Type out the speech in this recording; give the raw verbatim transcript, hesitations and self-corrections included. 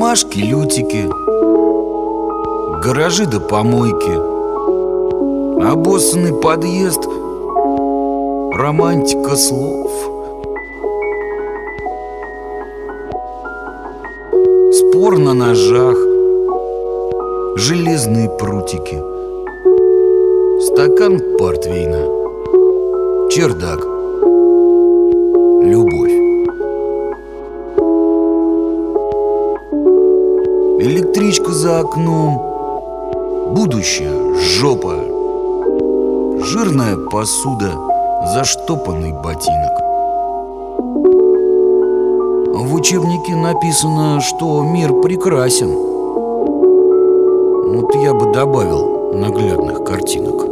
Машки, лютики, гаражи да помойки, обоссанный подъезд, романтика слов. Спор на ножах, железные прутики, стакан портвейна, чердак, любовь. Электричка за окном, будущее, жопа, жирная посуда, заштопанный ботинок. В учебнике написано, что мир прекрасен. Вот я бы добавил наглядных картинок.